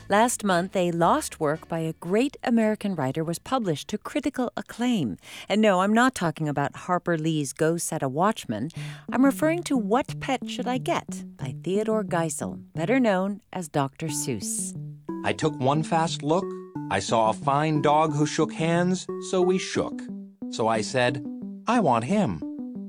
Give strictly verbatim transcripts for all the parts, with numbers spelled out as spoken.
Last month, a lost work by a great American writer was published to critical acclaim. And no, I'm not talking about Harper Lee's Go Set a Watchman. I'm referring to What Pet Should I Get by Theodore Geisel, better known as Doctor Seuss. I took one fast look. I saw a fine dog who shook hands, so we shook. So I said, I want him.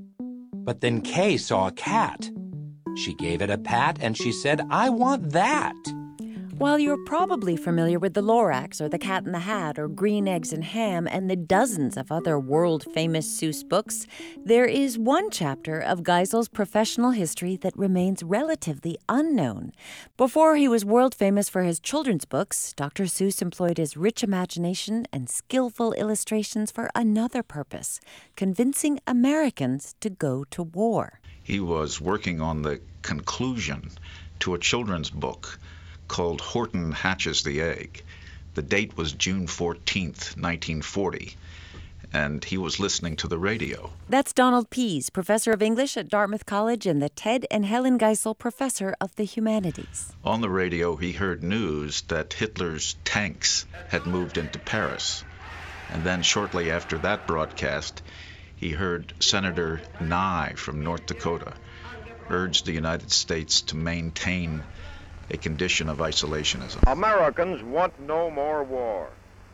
But then Kay saw a cat. She gave it a pat and she said, I want that. While you're probably familiar with the Lorax or the Cat in the Hat or Green Eggs and Ham and the dozens of other world-famous Seuss books, there is one chapter of Geisel's professional history that remains relatively unknown. Before he was world-famous for his children's books, Doctor Seuss employed his rich imagination and skillful illustrations for another purpose, convincing Americans to go to war. He was working on the conclusion to a children's book called Horton Hatches the Egg. The date was June fourteenth, nineteen forty, and he was listening to the radio. That's Donald Pease, professor of English at Dartmouth College and the Ted and Helen Geisel Professor of the Humanities. On the radio, he heard news that Hitler's tanks had moved into Paris. And then shortly after that broadcast, he heard Senator Nye from North Dakota urge the United States to maintain a condition of isolationism. Americans want no more war.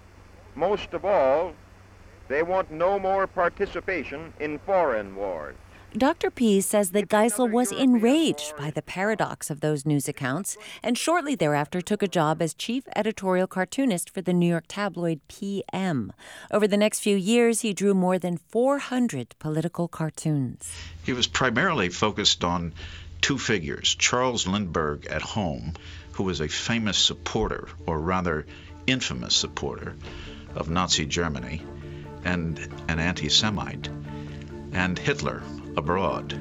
Most of all, they want no more participation in foreign wars. Doctor Pease says that Geisel was enraged by the paradox of those news accounts and shortly thereafter took a job as chief editorial cartoonist for the New York tabloid P M. Over the next few years, he drew more than four hundred political cartoons. He was primarily focused on two figures, Charles Lindbergh at home, who was a famous supporter, or rather infamous supporter, of Nazi Germany and an anti-Semite, and Hitler abroad.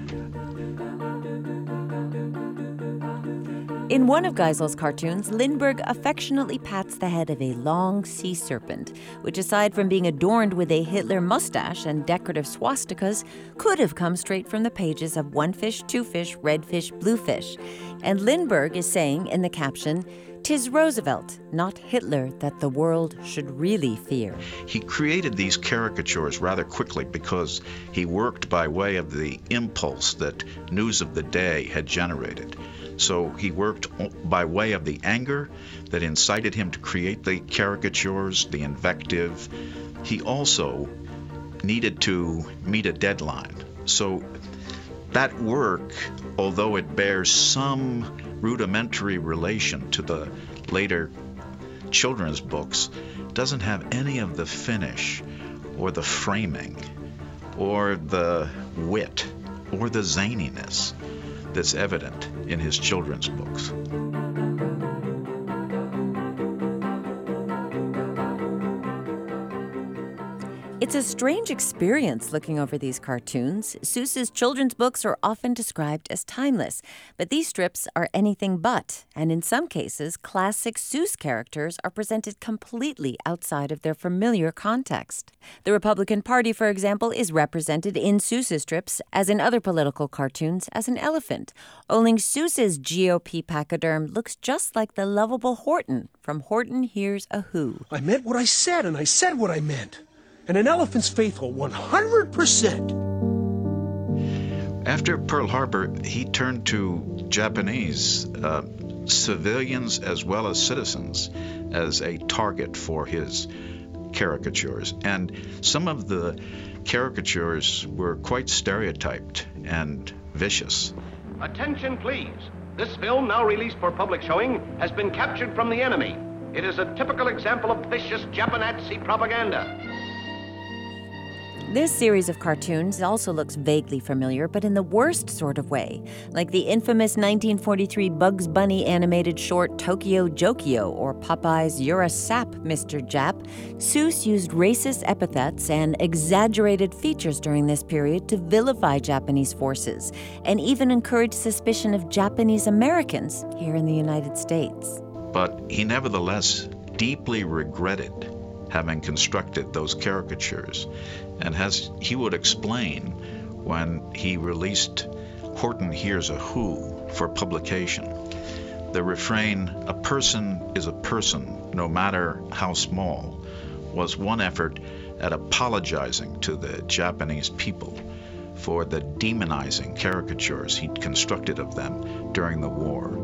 In one of Geisel's cartoons, Lindbergh affectionately pats the head of a long sea serpent, which aside from being adorned with a Hitler mustache and decorative swastikas, could have come straight from the pages of One Fish, Two Fish, Red Fish, Blue Fish. And Lindbergh is saying in the caption, "'Tis Roosevelt, not Hitler, that the world should really fear." He created these caricatures rather quickly because he worked by way of the impulse that News of the Day had generated. So he worked by way of the anger that incited him to create the caricatures, the invective. He also needed to meet a deadline. So that work, although it bears some rudimentary relation to the later children's books, doesn't have any of the finish or the framing or the wit or the zaniness that's evident in his children's books. It's a strange experience looking over these cartoons. Seuss's children's books are often described as timeless, but these strips are anything but, and in some cases, classic Seuss characters are presented completely outside of their familiar context. The Republican Party, for example, is represented in Seuss's strips, as in other political cartoons, as an elephant. Only Seuss's G O P pachyderm looks just like the lovable Horton from Horton Hears a Who. I meant what I said, and I said what I meant. And an elephant's faithful one hundred percent. After Pearl Harbor, he turned to Japanese uh, civilians as well as citizens as a target for his caricatures. And some of the caricatures were quite stereotyped and vicious. Attention, please. This film, now released for public showing, has been captured from the enemy. It is a typical example of vicious Japanese propaganda. This series of cartoons also looks vaguely familiar, but in the worst sort of way, like the infamous nineteen forty-three Bugs Bunny animated short Tokyo Jokio or Popeye's You're a Sap, Mister Jap. Seuss used racist epithets and exaggerated features during this period to vilify Japanese forces and even encourage suspicion of Japanese Americans here in the United States. But he nevertheless deeply regretted having constructed those caricatures, and as he would explain when he released Horton Hears a Who for publication, The refrain, "A person is a person, no matter how small," was one effort at apologizing to the Japanese people for the demonizing caricatures he'd constructed of them during the war.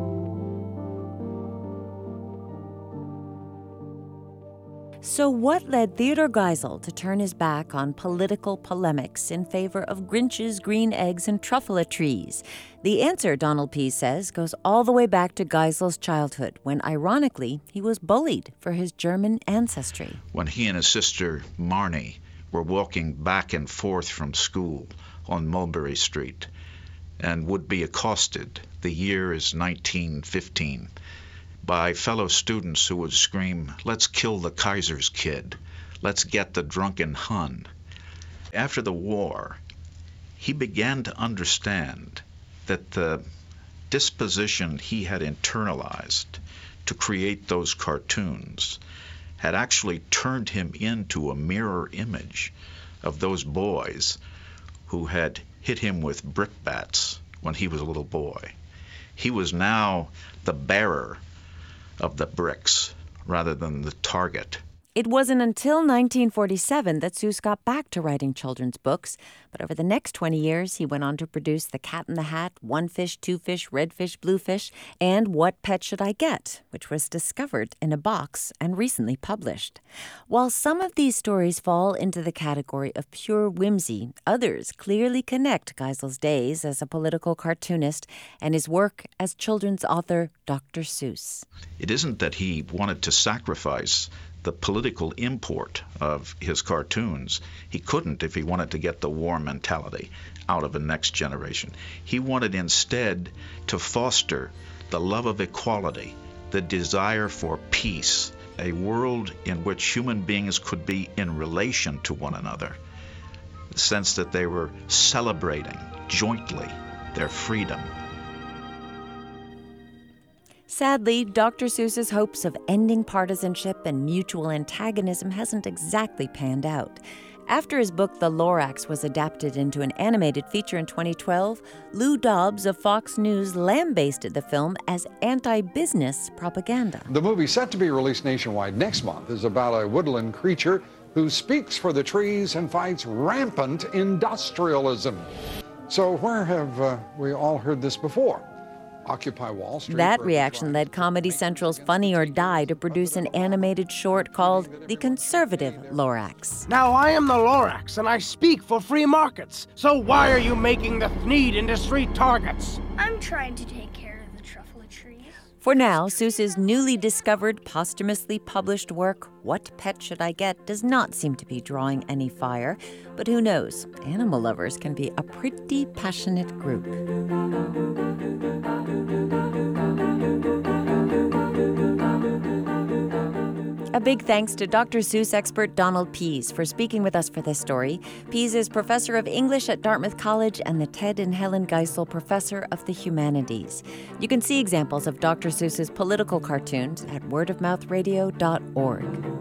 So what led Theodore Geisel to turn his back on political polemics in favor of Grinches, green eggs, and truffula trees? The answer, Donald Pease says, goes all the way back to Geisel's childhood, when, ironically, he was bullied for his German ancestry. When he and his sister, Marnie, were walking back and forth from school on Mulberry Street and would be accosted, the year is nineteen fifteen, by fellow students who would scream, "Let's kill the Kaiser's kid. Let's get the drunken Hun." After the war, he began to understand that the disposition he had internalized to create those cartoons had actually turned him into a mirror image of those boys who had hit him with brickbats when he was a little boy. He was now the bearer of the bricks rather than the target. It wasn't until nineteen forty-seven that Seuss got back to writing children's books, but over the next twenty years, he went on to produce The Cat in the Hat, One Fish, Two Fish, Red Fish, Blue Fish, and What Pet Should I Get?, which was discovered in a box and recently published. While some of these stories fall into the category of pure whimsy, others clearly connect Geisel's days as a political cartoonist and his work as children's author, Doctor Seuss. It isn't that he wanted to sacrifice the political import of his cartoons. He couldn't if he wanted to get the war mentality out of the next generation. He wanted instead to foster the love of equality, the desire for peace, a world in which human beings could be in relation to one another, the sense that they were celebrating jointly their freedom. Sadly, Doctor Seuss's hopes of ending partisanship and mutual antagonism hasn't exactly panned out. After his book The Lorax was adapted into an animated feature in twenty twelve, Lou Dobbs of Fox News lambasted the film as anti-business propaganda. The movie, set to be released nationwide next month, is about a woodland creature who speaks for the trees and fights rampant industrialism. So where have uh, we all heard this before? Occupy Wall Street. That reaction led Comedy Central's Funny or Die to produce an animated short called The Conservative Lorax. Now, I am the Lorax, and I speak for free markets. So why are you making the Thneed industry targets? I'm trying to take care of the truffula trees. For now, Seuss's newly discovered, posthumously published work, What Pet Should I Get?, does not seem to be drawing any fire. But who knows? Animal lovers can be a pretty passionate group. A big thanks to Doctor Seuss expert Donald Pease for speaking with us for this story. Pease is professor of English at Dartmouth College and the Ted and Helen Geisel Professor of the Humanities. You can see examples of Doctor Seuss's political cartoons at word of mouth radio dot org.